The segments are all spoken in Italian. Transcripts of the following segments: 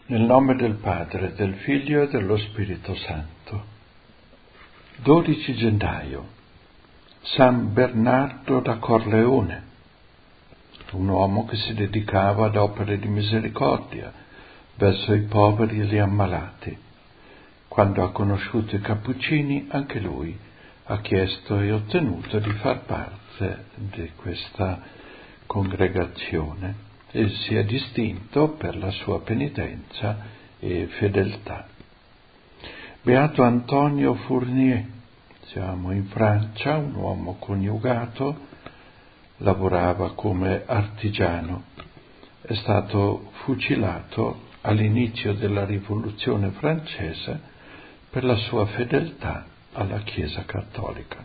Nel nome del Padre, del Figlio e dello Spirito Santo. 12 gennaio. San Bernardo da Corleone, un uomo che si dedicava ad opere di misericordia verso i poveri e gli ammalati. Quando ha conosciuto i Cappuccini, anche lui ha chiesto e ottenuto di far parte di questa congregazione e si è distinto per la sua penitenza e fedeltà. Beato Antonio Fournier, siamo in Francia, un uomo coniugato, lavorava come artigiano, è stato fucilato all'inizio della Rivoluzione francese per la sua fedeltà alla Chiesa cattolica.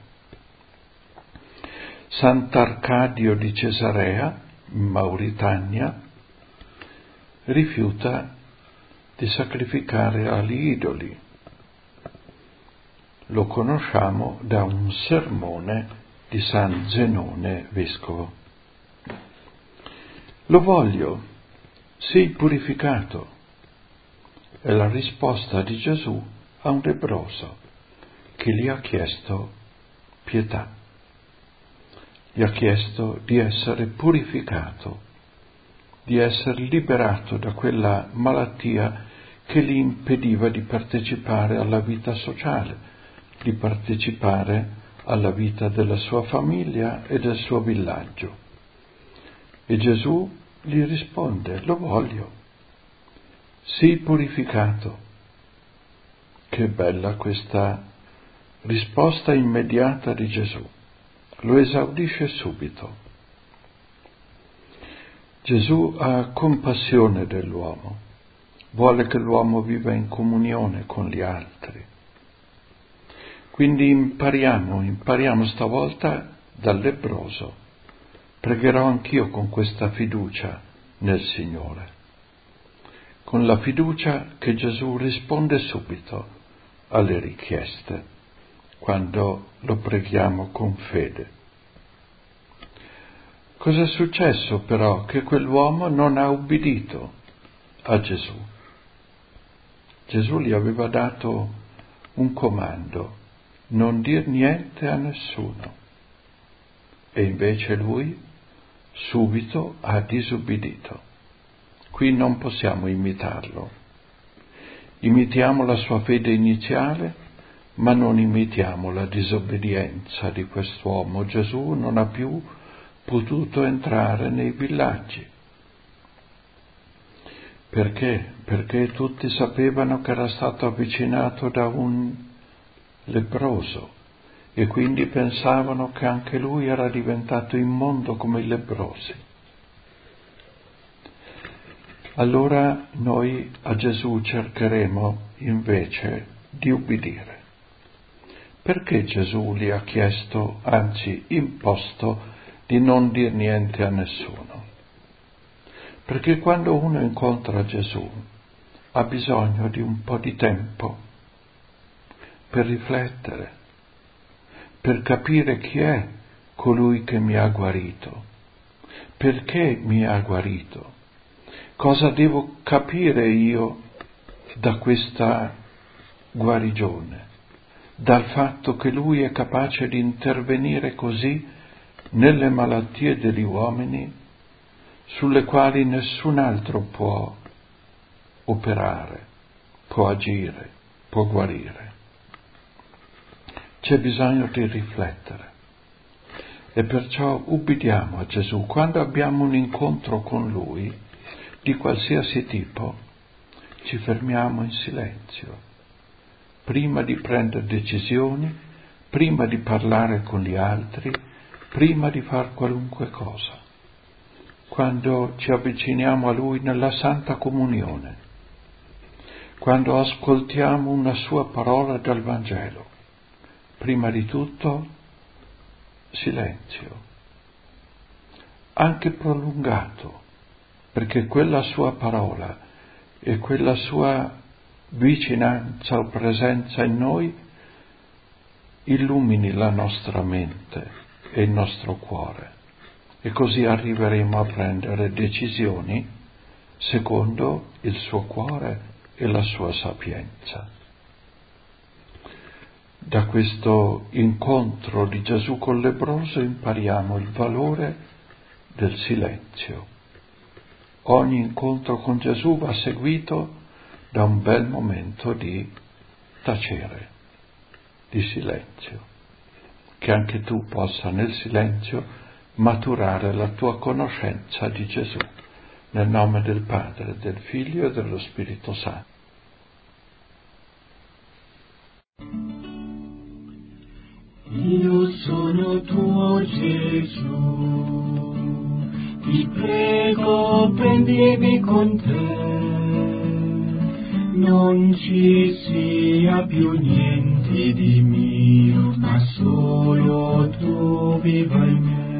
Sant'Arcadio di Cesarea, in Mauritania, rifiuta di sacrificare agli idoli. Lo conosciamo da un sermone di San Zenone vescovo. Lo voglio, sii purificato, è la risposta di Gesù a un lebbroso che gli ha chiesto pietà. Gli ha chiesto di essere purificato, di essere liberato da quella malattia che gli impediva di partecipare alla vita sociale, di partecipare alla vita della sua famiglia e del suo villaggio. E Gesù gli risponde: lo voglio, sii purificato. Che bella questa risposta immediata di Gesù. Lo esaudisce subito. Gesù ha compassione dell'uomo, vuole che l'uomo viva in comunione con gli altri. Quindi impariamo stavolta dal lebbroso. Pregherò anch'io con questa fiducia nel Signore, con la fiducia che Gesù risponde subito alle richieste, quando lo preghiamo con fede. Cos'è successo però? Che quell'uomo non ha ubbidito a Gesù. Gesù gli aveva dato un comando: non dir niente a nessuno. E invece lui subito ha disubbidito. Qui non possiamo imitarlo. Imitiamo la sua fede iniziale, ma non imitiamo la disobbedienza di quest'uomo. Gesù non ha più potuto entrare nei villaggi. Perché? Perché tutti sapevano che era stato avvicinato da un lebbroso e quindi pensavano che anche lui era diventato immondo come i lebbrosi. Allora noi a Gesù cercheremo invece di ubbidire. Perché Gesù gli ha chiesto, anzi imposto, di non dir niente a nessuno? Perché quando uno incontra Gesù ha bisogno di un po' di tempo per riflettere, per capire chi è colui che mi ha guarito, perché mi ha guarito, cosa devo capire io da questa guarigione, dal fatto che Lui è capace di intervenire così nelle malattie degli uomini sulle quali nessun altro può operare, può agire, può guarire. C'è bisogno di riflettere e perciò ubbidiamo a Gesù. Quando abbiamo un incontro con Lui, di qualsiasi tipo, ci fermiamo in silenzio, prima di prendere decisioni, prima di parlare con gli altri, prima di far qualunque cosa. Quando ci avviciniamo a Lui nella Santa Comunione, quando ascoltiamo una Sua parola dal Vangelo, prima di tutto silenzio, anche prolungato, perché quella Sua parola e quella Sua vicinanza o presenza in noi illumini la nostra mente e il nostro cuore, e così arriveremo a prendere decisioni secondo il suo cuore e la sua sapienza. Da questo incontro di Gesù col lebbroso impariamo il valore del silenzio. Ogni incontro con Gesù va seguito da un bel momento di tacere, di silenzio, che anche tu possa nel silenzio maturare la tua conoscenza di Gesù, nel nome del Padre, del Figlio e dello Spirito Santo. Io sono tuo Gesù, ti prego prendimi con te, non ci sia più niente di mio, ma solo tu viva in me.